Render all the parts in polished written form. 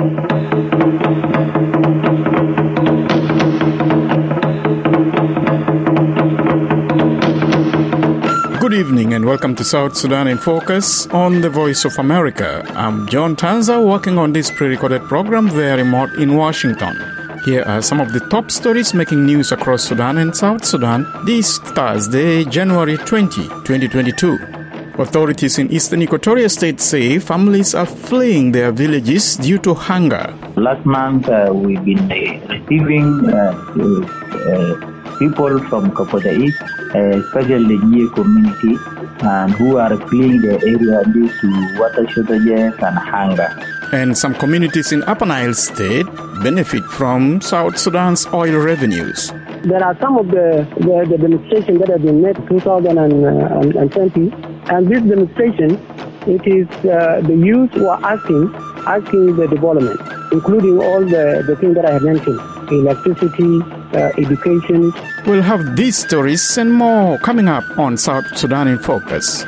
Good evening and welcome to South Sudan in Focus on the Voice of America. I'm John Tanza, working on this pre-recorded program via remote in Washington. Here are some of the top stories making news across Sudan and South Sudan this Thursday, January 20, 2022. Authorities in Eastern Equatoria State say families are fleeing their villages due to hunger. Last month, we've been receiving people from Kapota East, especially the Nye community, and who are fleeing the area due to water shortages and hunger. And some communities in Upper Nile State benefit from South Sudan's oil revenues. There are some of the demonstrations that have been made in 2020, and this demonstration, it is the youth who are asking the development, including all the things that I have mentioned, electricity, education. We'll have these stories and more coming up on South Sudan in Focus.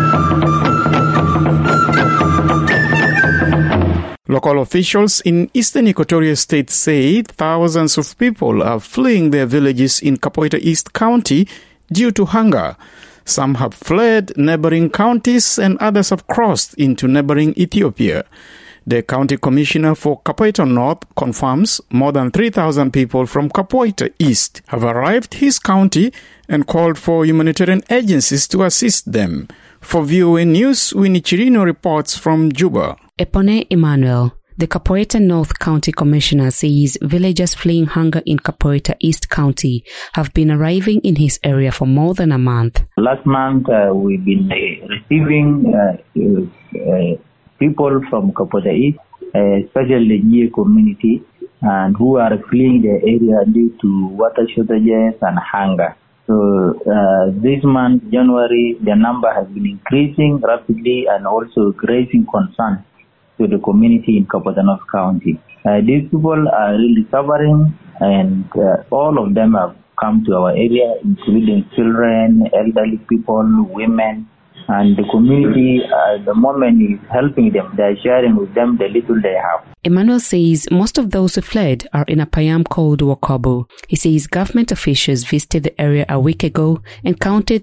Local officials in Eastern Equatoria State say thousands of people are fleeing their villages in Kapoita East County due to hunger. Some have fled neighboring counties and others have crossed into neighboring Ethiopia. The county commissioner for Kapoita North confirms more than 3,000 people from Kapoita East have arrived his county and called for humanitarian agencies to assist them. For VOA News, Winnie Chirino reports from Juba. Epone Emmanuel, the Kapoita North County Commissioner, says villagers fleeing hunger in Kapoita East County have been arriving in his area for more than a month. Last month, we've been receiving people from Kapoita East, especially the Nye community, and who are fleeing the area due to water shortages and hunger. So this month, January, the number has been increasing rapidly and also raising concern to the community in Kapoita North County. These people are really suffering, and all of them have come to our area, including children, elderly people, women, and the community at the moment is helping them. They are sharing with them the little they have. Emmanuel says most of those who fled are in a payam called Wakobo. He says government officials visited the area a week ago and counted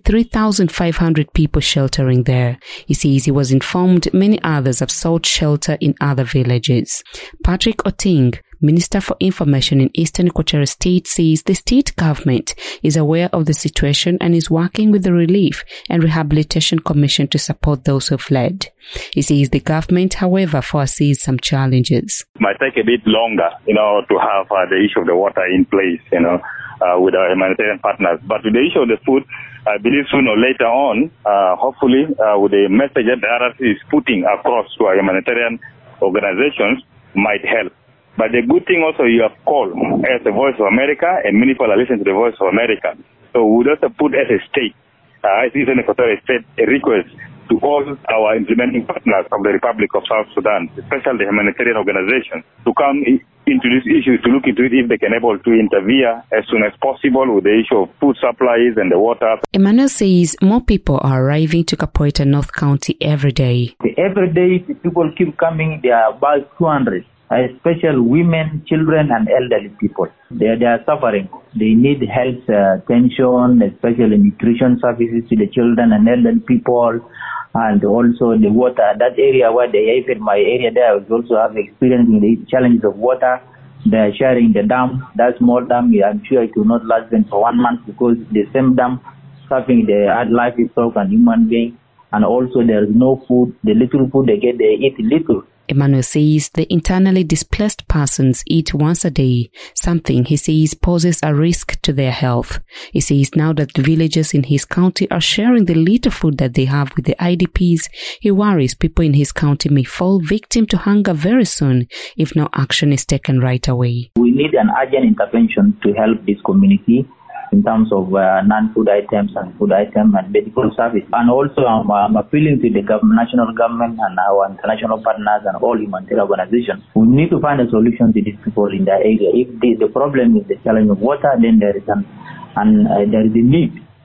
3,500 people sheltering there. He says he was informed many others have sought shelter in other villages. Patrick Oting, Minister for Information in Eastern Equatoria State, says the state government is aware of the situation and is working with the Relief and Rehabilitation Commission to support those who fled. He says the government, however, foresees some challenges. It might take a bit longer, to have the issue of the water in place, with our humanitarian partners. But with the issue of the food, I believe sooner or later on, hopefully, with the message that the RRC is putting across to our humanitarian organizations, might help. But the good thing also, you have called as the Voice of America, and many people are listening to the Voice of America. So we would also put as a state, as Eastern Equatoria State, a request to all our implementing partners of the Republic of South Sudan, especially the humanitarian organizations, to come into this issue, to look into it if they can able to intervene as soon as possible with the issue of food supplies and the water. Emmanuel says more people are arriving to Kapoita North County every day. Every day, people keep coming. There are about 200. Especially women, children, and elderly people. They are suffering. They need health attention, especially nutrition services to the children and elderly people, and also the water. That area where they even my area there is also have experiencing the challenges of water. They are sharing the dam. That small dam, I'm sure it will not last them for 1 month because the same dam serving the livestock and human beings, and also there is no food. The little food they get, they eat little. Emmanuel says the internally displaced persons eat once a day, something he says poses a risk to their health. He says now that the villagers in his county are sharing the little food that they have with the IDPs, he worries people in his county may fall victim to hunger very soon if no action is taken right away. We need an urgent intervention to help this community in terms of non-food items and food items and medical service. And also I'm appealing to the national government and our international partners and all humanitarian organizations. We need to find a solution to these people in the area. If the problem is the challenge of water, then there is a need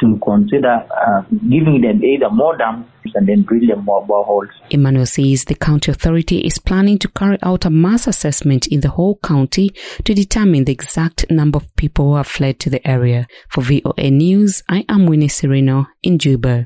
to consider giving them either more dams and then drill them more boreholes. Emmanuel says the county authority is planning to carry out a mass assessment in the whole county to determine the exact number of people who have fled to the area. For VOA News, I am Winnie Sereno in Juba.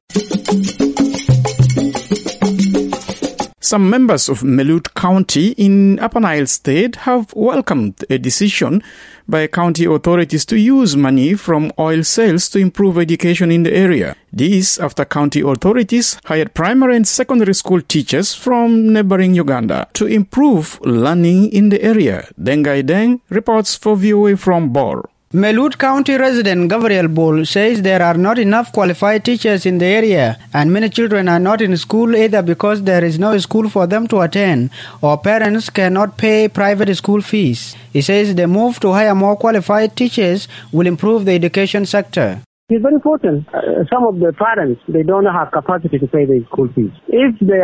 Some members of Melut County in Upper Nile State have welcomed a decision by county authorities to use money from oil sales to improve education in the area. This after county authorities hired primary and secondary school teachers from neighboring Uganda to improve learning in the area. Dengai Deng reports for VOA from Bor. Melut County resident Gabriel Bull says there are not enough qualified teachers in the area and many children are not in school either because there is no school for them to attend or parents cannot pay private school fees. He says the move to hire more qualified teachers will improve the education sector. It's very important. Some of the parents, they don't have capacity to pay the school fees. If the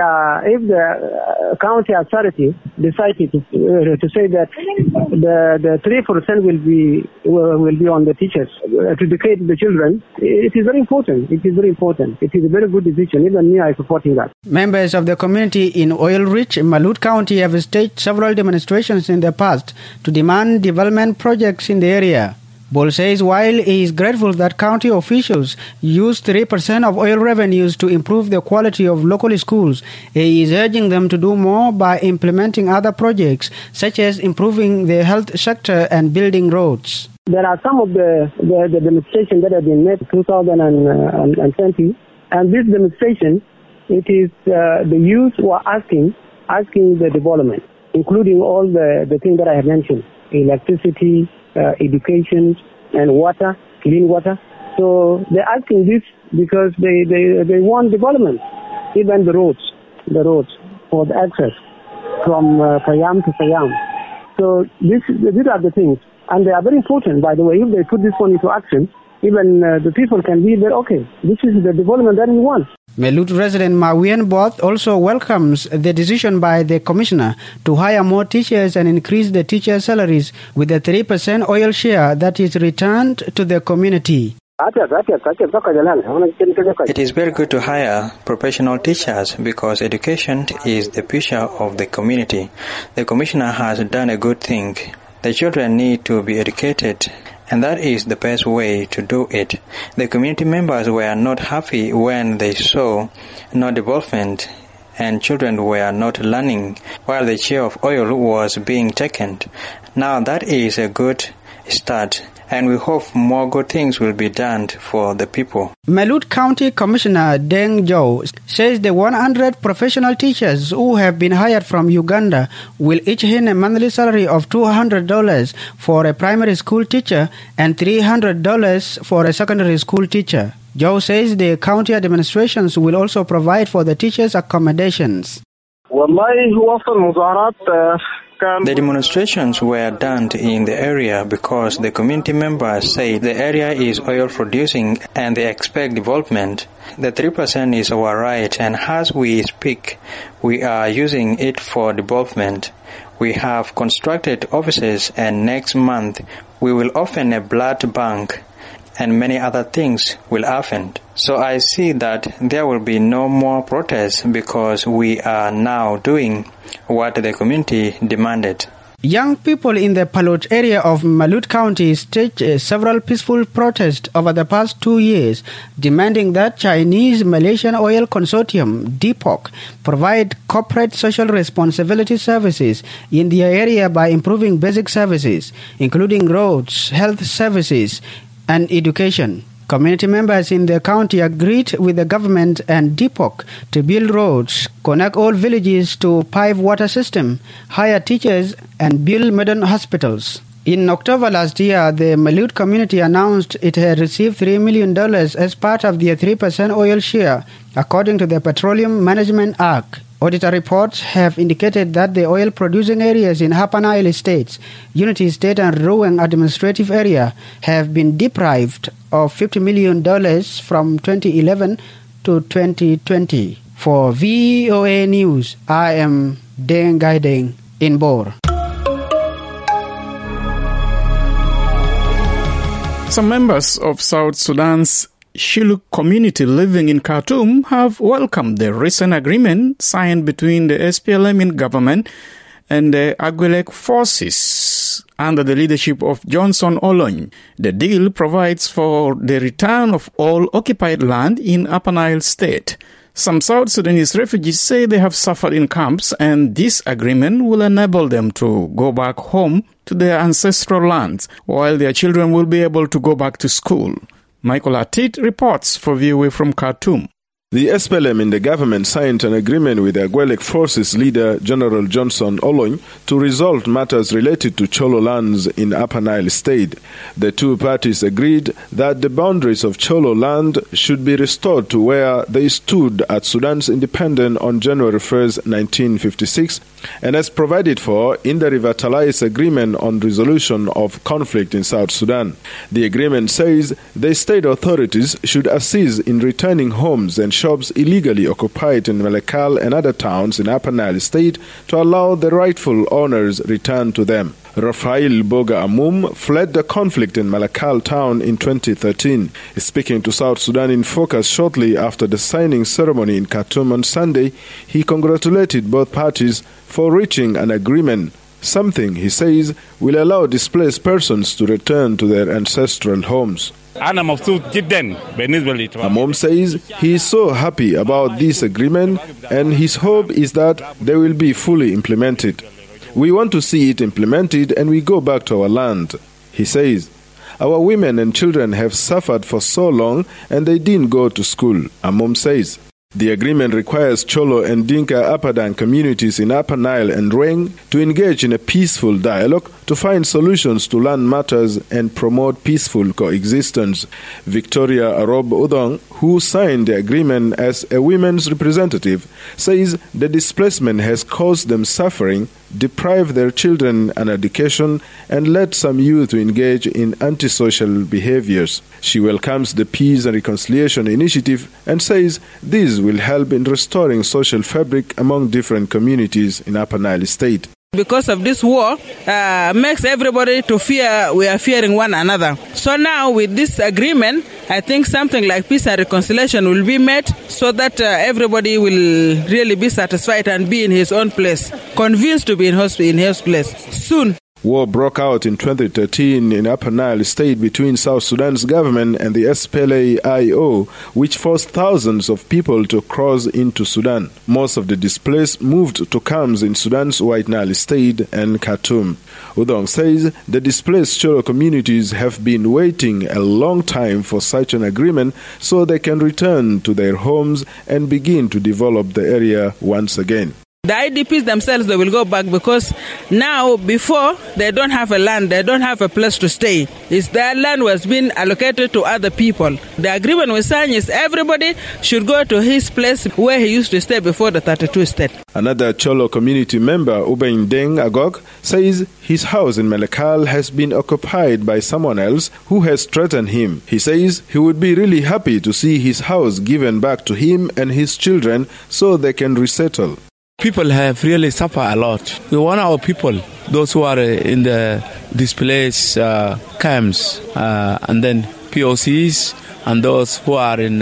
county authority decided to say that the 3% will be on the teachers to educate the children, it is very important. It is very important. It is a very good decision. Even me, I am supporting that. Members of the community in oil-rich Melut County have staged several demonstrations in the past to demand development projects in the area. Bull says while he is grateful that county officials use 3% of oil revenues to improve the quality of local schools, he is urging them to do more by implementing other projects such as improving the health sector and building roads. There are some of the demonstrations that have been made in 2020, and this demonstration, it is the youth who are asking the development, including all the things that I have mentioned, electricity, education and water, clean water. So they're asking this because they want development, even the roads for the access from Payam to Payam. So these are the things, and they are very important. By the way, if they put this one into action, even the people can be there. Okay, this is the development that we want. Melut resident Mawien Both also welcomes the decision by the commissioner to hire more teachers and increase the teacher salaries with a 3% oil share that is returned to the community. It is very good to hire professional teachers because education is the future of the community. The commissioner has done a good thing. The children need to be educated, and that is the best way to do it. The community members were not happy when they saw no development and children were not learning while the share of oil was being taken. Now that is a good start, and we hope more good things will be done for the people. Melut County Commissioner Deng Joe says the 100 professional teachers who have been hired from Uganda will each earn a monthly salary of $200 for a primary school teacher and $300 for a secondary school teacher. Joe says the county administrations will also provide for the teachers' accommodations. The demonstrations were done in the area because the community members say the area is oil producing and they expect development. The 3% is our right, and as we speak, we are using it for development. We have constructed offices, and next month we will open a blood bank, and many other things will happen. So I see that there will be no more protests because we are now doing what the community demanded. Young people in the Palut area of Melut County staged several peaceful protests over the past 2 years, demanding that Chinese Malaysian Oil Consortium, DPOC, provide corporate social responsibility services in the area by improving basic services, including roads, health services, and education. Community members in the county agreed with the government and DPOC to build roads, connect all villages to pipe water system, hire teachers, and build modern hospitals. In October last year, the Melut community announced it had received $3 million as part of the 3% oil share, according to the Petroleum Management Act. Auditor reports have indicated that the oil-producing areas in Upper Nile States, Unity State and Ruang Administrative Area have been deprived of $50 million from 2011 to 2020. For VOA News, I am Deng Gaideng in Bor. Some members of South Sudan's Shilluk community living in Khartoum have welcomed the recent agreement signed between the SPLM government and the Agwelek forces under the leadership of Johnson Olony. The deal provides for the return of all occupied land in Upper Nile State. Some South Sudanese refugees say they have suffered in camps, and this agreement will enable them to go back home to their ancestral lands, while their children will be able to go back to school. Michael Atit reports for VOA from Khartoum. The SPLM in the government signed an agreement with the Agwelek Forces leader General Johnson Olony to resolve matters related to Cholo lands in Upper Nile State. The two parties agreed that the boundaries of Cholo land should be restored to where they stood at Sudan's independence on January 1st, 1956, and as provided for in the revitalized agreement on resolution of conflict in South Sudan. The agreement says the state authorities should assist in returning homes and shops illegally occupied in Malakal and other towns in Upper Nile State to allow the rightful owners return to them. Rafael Boga Amum fled the conflict in Malakal town in 2013. Speaking to South Sudan in Focus shortly after the signing ceremony in Khartoum on Sunday, he congratulated both parties for reaching an agreement, something, he says, will allow displaced persons to return to their ancestral homes. Amom says he is so happy about this agreement and his hope is that they will be fully implemented. We want to see it implemented and we go back to our land. He says, our women and children have suffered for so long and they didn't go to school, Amom says. The agreement requires Cholo and Dinka Apadan communities in Upper Nile and Reng to engage in a peaceful dialogue to find solutions to land matters and promote peaceful coexistence. Victoria Arob Udong, who signed the agreement as a women's representative, says the displacement has caused them suffering, deprived their children an education, and led some youth to engage in antisocial behaviors. She welcomes the Peace and Reconciliation Initiative and says this will help in restoring social fabric among different communities in Upper Nile State. Because of this war, makes everybody to fear, we are fearing one another. So now with this agreement, I think something like peace and reconciliation will be made so that everybody will really be satisfied and be in his own place, convinced to be in his place soon. War broke out in 2013 in Upper Nile State between South Sudan's government and the SPLA-IO, which forced thousands of people to cross into Sudan. Most of the displaced moved to camps in Sudan's White Nile State and Khartoum. Udong says the displaced Cholo communities have been waiting a long time for such an agreement so they can return to their homes and begin to develop the area once again. The IDPs themselves, they will go back because now, before, they don't have a land, they don't have a place to stay. It's their land was being allocated to other people. The agreement we signed is everybody should go to his place where he used to stay before the 32 state. Another Cholo community member, Ubain Deng Agog, says his house in Malakal has been occupied by someone else who has threatened him. He says he would be really happy to see his house given back to him and his children so they can resettle. People have really suffered a lot. We want our people, those who are in the displaced camps, and then POCs, and those who are in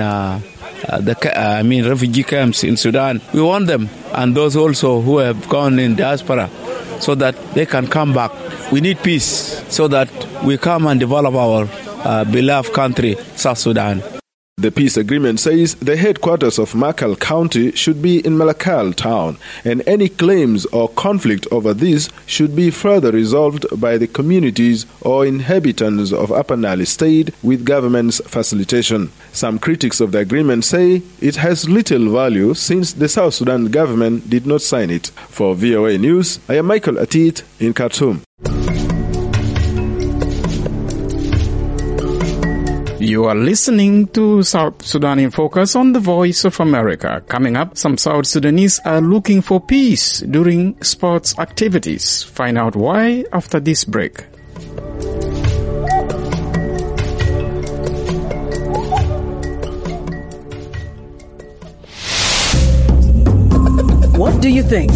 refugee camps in Sudan. We want them, and those also who have gone in diaspora, so that they can come back. We need peace, so that we come and develop our beloved country, South Sudan. The peace agreement says the headquarters of Malakal County should be in Malakal town, and any claims or conflict over this should be further resolved by the communities or inhabitants of Upper Nile State with government's facilitation. Some critics of the agreement say it has little value since the South Sudan government did not sign it. For VOA News, I am Michael Atit in Khartoum. You are listening to South Sudan in Focus on the Voice of America. Coming up, some South Sudanese are looking for peace during sports activities. Find out why after this break. What do you think?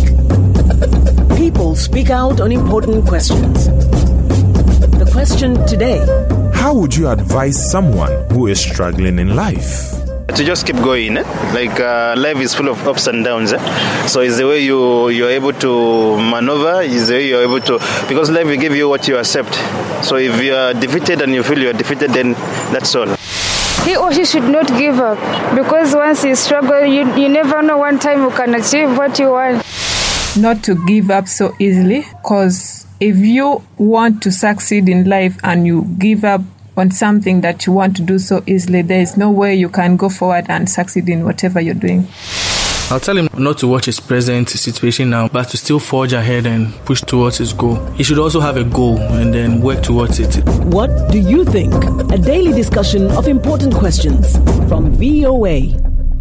People speak out on important questions. The question today: How would you advise someone who is struggling in life? To just keep going, like life is full of ups and downs. So it's the way you're able to maneuver, is the way you're able to, because life will give you what you accept. So if you are defeated and you feel you're defeated, then that's all. He or she should not give up, because once you struggle, you never know one time you can achieve what you want. Not to give up so easily, because if you want to succeed in life and you give up on something that you want to do so easily, there is no way you can go forward and succeed in whatever you're doing. I'll tell him not to watch his present situation now, but to still forge ahead and push towards his goal. He should also have a goal and then work towards it. What do you think? A daily discussion of important questions from VOA.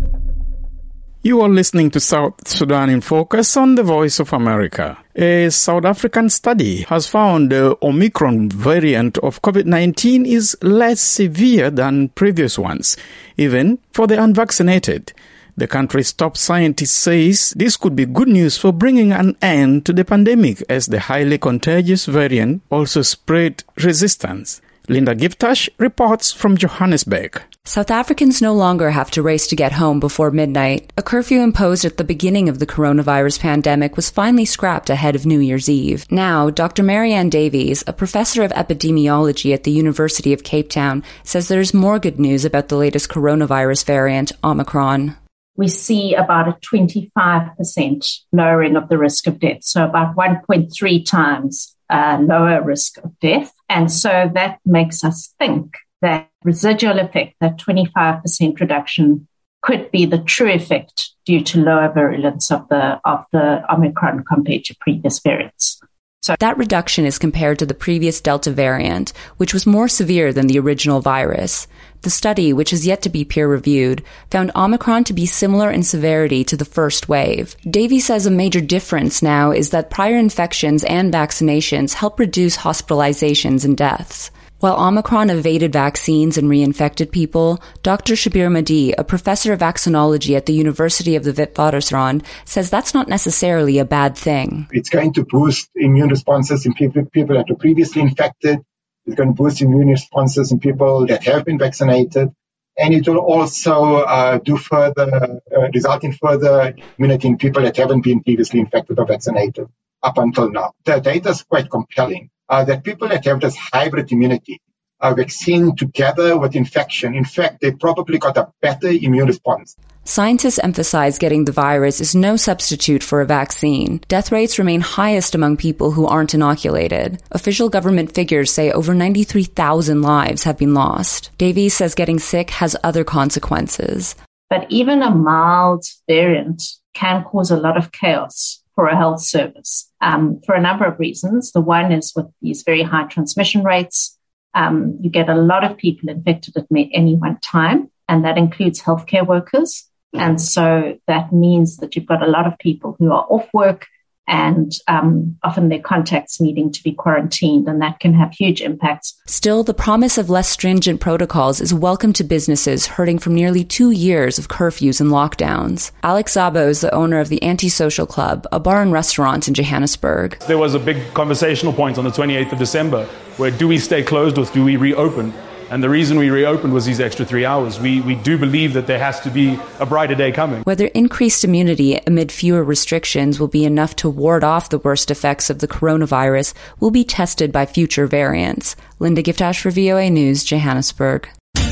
You are listening to South Sudan in Focus on the Voice of America. A South African study has found the Omicron variant of COVID-19 is less severe than previous ones, even for the unvaccinated. The country's top scientist says this could be good news for bringing an end to the pandemic, as the highly contagious variant also spread resistance. Linda Giftash reports from Johannesburg. South Africans no longer have to race to get home before midnight. A curfew imposed at the beginning of the coronavirus pandemic was finally scrapped ahead of New Year's Eve. Now, Dr. Marianne Davies, a professor of epidemiology at the University of Cape Town, says there's more good news about the latest coronavirus variant, Omicron. We see about a 25% lowering of the risk of death, so about 1.3 times lower risk of death. And so that makes us think that residual effect, that 25% reduction, could be the true effect due to lower virulence of the Omicron compared to previous variants. So that reduction is compared to the previous Delta variant, which was more severe than the original virus. The study, which is yet to be peer-reviewed, found Omicron to be similar in severity to the first wave. Davies says a major difference now is that prior infections and vaccinations help reduce hospitalizations and deaths. While Omicron evaded vaccines and reinfected people, Dr. Shabir Mahdi, a professor of vaccinology at the University of the Witwatersrand, says that's not necessarily a bad thing. It's going to boost immune responses in people that were previously infected. It's going to boost immune responses in people that have been vaccinated. And it will also result in further immunity in people that haven't been previously infected or vaccinated up until now. The data is quite compelling. That people that have this hybrid immunity, vaccine together with infection, in fact, they probably got a better immune response. Scientists emphasize getting the virus is no substitute for a vaccine. Death rates remain highest among people who aren't inoculated. Official government figures say over 93,000 lives have been lost. Davies says getting sick has other consequences. But even a mild variant can cause a lot of chaos for a health service for a number of reasons. The one is with these very high transmission rates. You get a lot of people infected at any one time, and that includes healthcare workers. And so that means that you've got a lot of people who are off work and often their contacts needing to be quarantined, and that can have huge impacts. Still, the promise of less stringent protocols is welcome to businesses hurting from nearly 2 years of curfews and lockdowns. Alex Zabo is the owner of the Antisocial Club, a bar and restaurant in Johannesburg. There was a big conversational point on the 28th of December where do we stay closed or do we reopen? And the reason we reopened was these extra 3 hours. We do believe that there has to be a brighter day coming. Whether increased immunity amid fewer restrictions will be enough to ward off the worst effects of the coronavirus will be tested by future variants. Linda Giftash for VOA News, Johannesburg.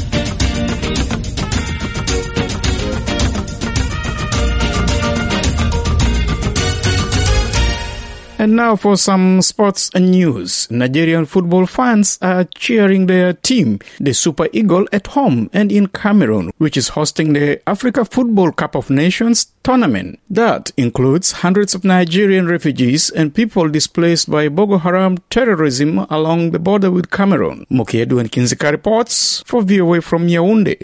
And now for some sports news. Nigerian football fans are cheering their team, the Super Eagles, at home and in Cameroon, which is hosting the Africa Football Cup of Nations tournament. That includes hundreds of Nigerian refugees and people displaced by Boko Haram terrorism along the border with Cameroon. Mokiedu and Kinzika reports for VOA from Yaoundé.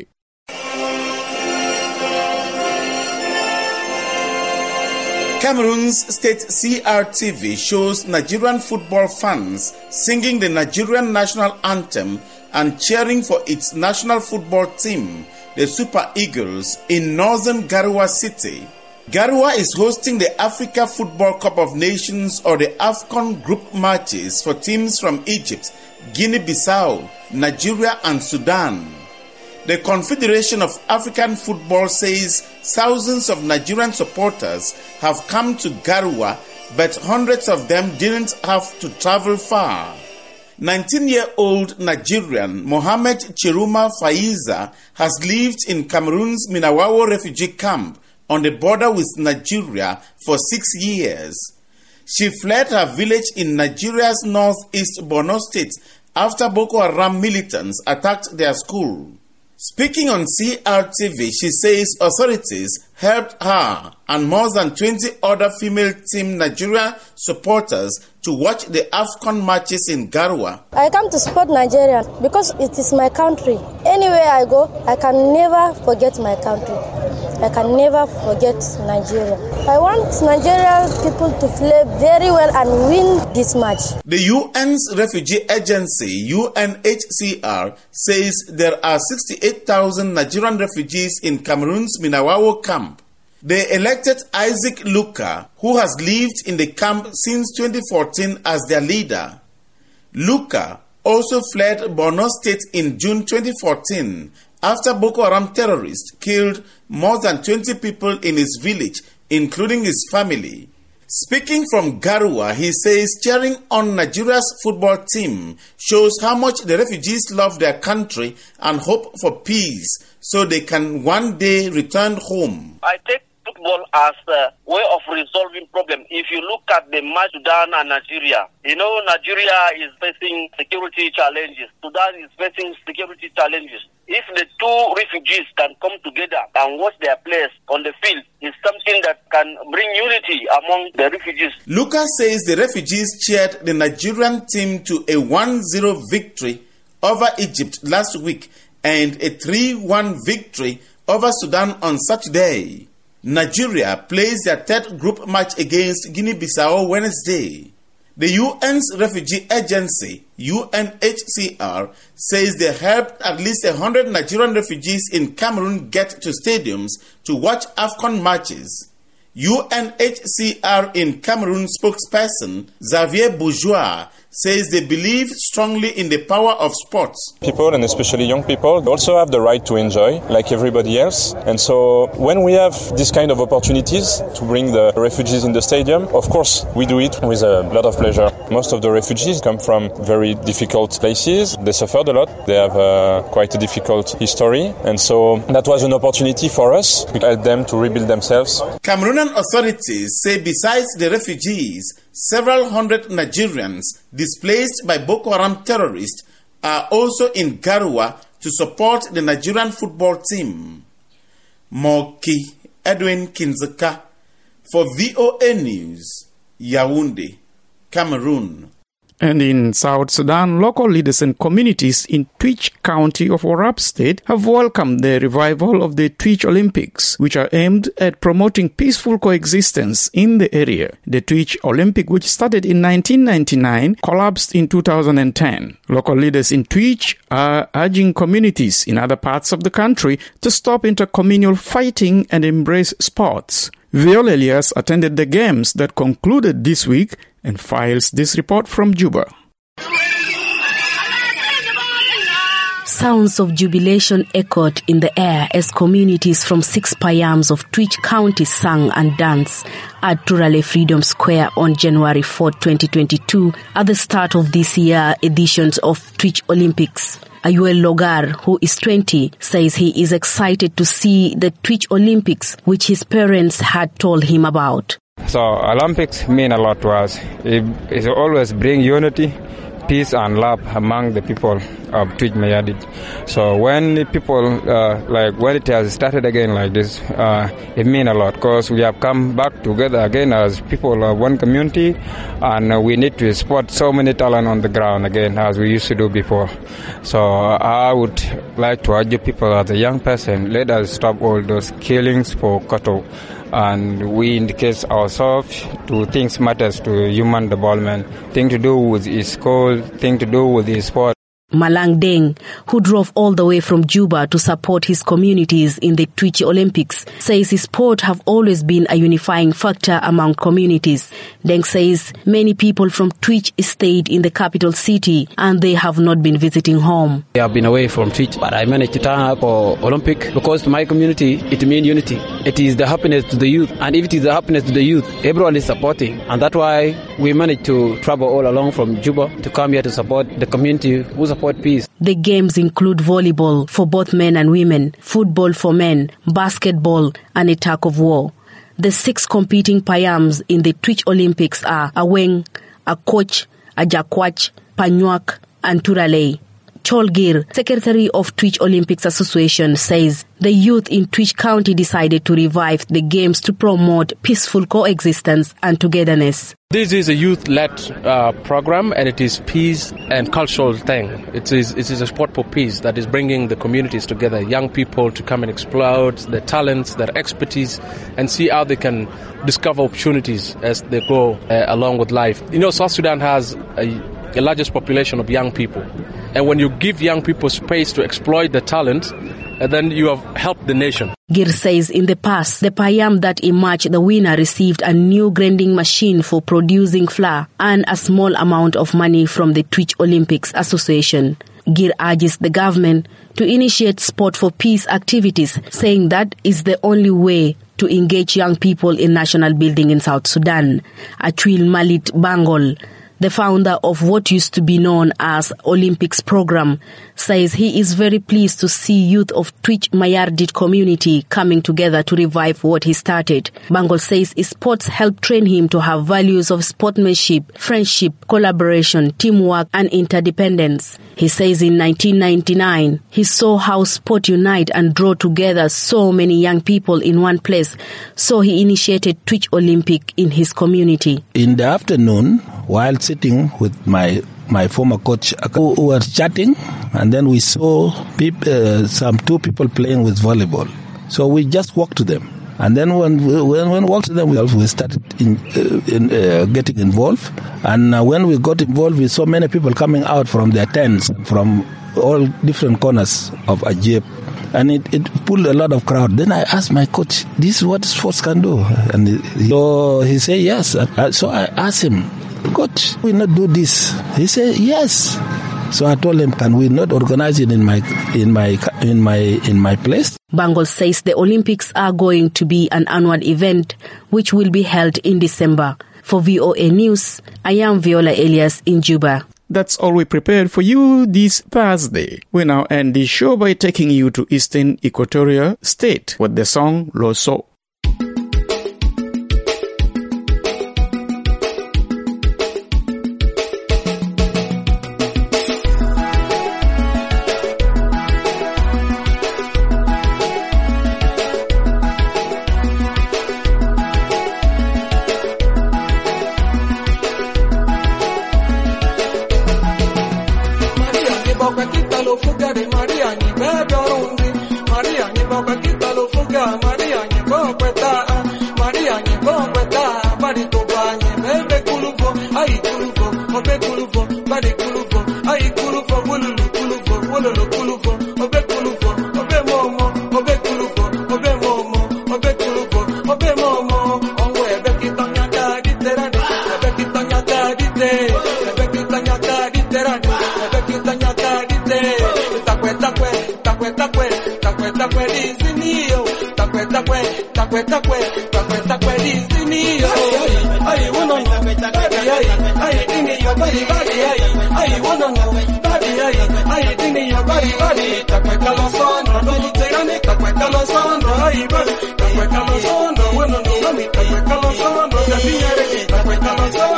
Cameroon's state CRTV shows Nigerian football fans singing the Nigerian national anthem and cheering for its national football team, the Super Eagles, in northern Garoua City. Garoua is hosting the Africa Football Cup of Nations, or the AFCON group matches for teams from Egypt, Guinea-Bissau, Nigeria, and Sudan. The Confederation of African Football says thousands of Nigerian supporters have come to Garoua, but hundreds of them didn't have to travel far. 19-year-old Nigerian Mohamed Chiruma Faiza has lived in Cameroon's Minawawo refugee camp on the border with Nigeria for 6 years. She fled her village in Nigeria's northeast Borno state after Boko Haram militants attacked their school. Speaking on CRTV, she says authorities helped her and more than 20 other female Team Nigeria supporters to watch the AFCON matches in Garoua. I come to support Nigeria because it is my country. Anywhere I go, I can never forget my country. I can never forget Nigeria. I want Nigerian people to play very well and win this match. The UN's refugee agency, UNHCR, says there are 68,000 Nigerian refugees in Cameroon's Minawawo camp. They elected Isaac Luka, who has lived in the camp since 2014, as their leader. Luka also fled Borno State in June 2014 after Boko Haram terrorists killed more than 20 people in his village, including his family. Speaking from Garoua, he says cheering on Nigeria's football team shows how much the refugees love their country and hope for peace so they can one day return home. I take football as a way of resolving problems. If you look at the match Sudan and Nigeria, Nigeria is facing security challenges. Sudan is facing security challenges. If the two refugees can come together and watch their players on the field, it's something that can bring unity among the refugees. Lucas says the refugees cheered the Nigerian team to a 1-0 victory over Egypt last week and a 3-1 victory over Sudan on Saturday. Nigeria plays their third group match against Guinea-Bissau Wednesday. The UN's refugee agency, UNHCR, says they helped at least 100 Nigerian refugees in Cameroon get to stadiums to watch AFCON matches. UNHCR in Cameroon spokesperson Xavier Bourgeois says they believe strongly in the power of sports. People, and especially young people, also have the right to enjoy like everybody else. And so when we have this kind of opportunities to bring the refugees in the stadium, of course, we do it with a lot of pleasure. Most of the refugees come from very difficult places. They suffered a lot. They have quite a difficult history. And so that was an opportunity for us to help them to rebuild themselves. Cameroonian authorities say besides the refugees, several hundred Nigerians displaced by Boko Haram terrorists are also in Garoua to support the Nigerian football team. Moki Edwin Kinzaka for VOA News, Yaoundé, Cameroon. And in South Sudan, local leaders and communities in Twitch County of Warrap State have welcomed the revival of the Twitch Olympics, which are aimed at promoting peaceful coexistence in the area. The Twitch Olympic, which started in 1999, collapsed in 2010. Local leaders in Twitch are urging communities in other parts of the country to stop intercommunal fighting and embrace sports. Viola Elias attended the games that concluded this week and files this report from Juba. Sounds of jubilation echoed in the air as communities from 6 payams of Twitch County sang and danced at Turale Freedom Square on January 4, 2022, at the start of this year's editions of Twitch Olympics. Ayuel Logar, who is 20, says he is excited to see the Twitch Olympics, which his parents had told him about. So Olympics mean a lot to us. It always bring unity, peace and love among the people of Twitch Mayadit. So when people, when it has started again like this, it means a lot because we have come back together again as people of one community, and we need to support so many talent on the ground again as we used to do before. So I would like to urge people as a young person, let us stop all those killings for cattle, and we indicate ourselves to things matters to human development, thing to do with his school, thing to do with his sport. Malang Deng, who drove all the way from Juba to support his communities in the Twitch Olympics, says sport have always been a unifying factor among communities. Deng says many people from Twitch stayed in the capital city and they have not been visiting home. I have been away from Twitch, but I managed to turn up for Olympic because to my community it means unity. It is the happiness to the youth, and if it is the happiness to the youth, everyone is supporting, and that's why we managed to travel all along from Juba to come here to support the community who support peace. The games include volleyball for both men and women, football for men, basketball, and a tug of war. The 6 competing payams in the Twitch Olympics are Aweng, Akoch, Ajakwach, Panyuak, and Turalei. Cholgir, secretary of Twitch Olympics Association, says the youth in Twitch County decided to revive the games to promote peaceful coexistence and togetherness. This is a youth-led program, and it is peace and cultural thing. It is a sport for peace that is bringing the communities together, young people to come and explore their talents, their expertise, and see how they can discover opportunities as they go along with life. You know, South Sudan has the largest population of young people. And when you give young people space to exploit their talent, then you have helped the nation. Gir says in the past, the payam that emerged the winner received a new grinding machine for producing flour and a small amount of money from the Twitch Olympics Association. Gir urges the government to initiate sport for peace activities, saying that is the only way to engage young people in national building in South Sudan. Achwil Malit Bangol, the founder of what used to be known as Olympics program, says he is very pleased to see youth of Twitch Mayardit community coming together to revive what he started. Bangol says sports help train him to have values of sportsmanship, friendship, collaboration, teamwork, and interdependence. He says in 1999, he saw how sport unite and draw together so many young people in one place, so he initiated Twitch Olympic in his community. In the afternoon, while sitting with my former coach, who were chatting, and then we saw some 2 people playing with volleyball. So we just walked to them. And then when we walked to them, we started getting involved. And when we got involved, we saw many people coming out from their tents, from all different corners of Ajib. And it pulled a lot of crowd. Then I asked my coach, this is what sports can do? And he said yes. So I asked him, Coach, we not do this? He said yes. So I told him, can we not organize it in my place? Bangol says the Olympics are going to be an annual event which will be held in December. For VOA News, I am Viola Elias in Juba. That's all we prepared for you this Thursday. We now end the show by taking you to Eastern Equatoria State with the song Loso.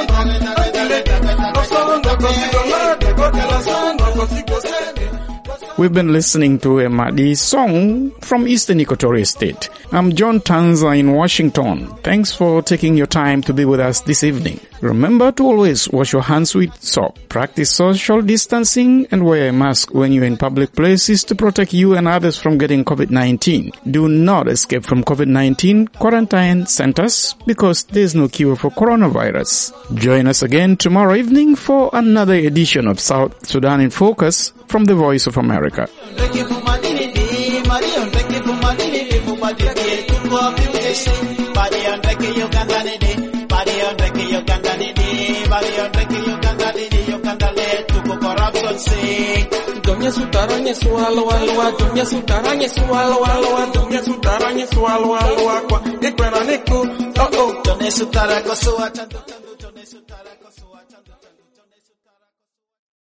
Consigo ser We've been listening to a Madi song from Eastern Equatoria State. I'm John Tanza in Washington. Thanks for taking your time to be with us this evening. Remember to always wash your hands with soap, practice social distancing, and wear a mask when you're in public places to protect you and others from getting COVID-19. Do not escape from COVID-19 quarantine centers because there's no cure for coronavirus. Join us again tomorrow evening for another edition of South Sudan in Focus from the Voice of America. Dunia sutaranya swallow alwa, dunia sutaranya swallow alwa, dunia sutaranya swallow alwa kwa. Ikwena niku, oh oh, dunia sutarako suwa chanto.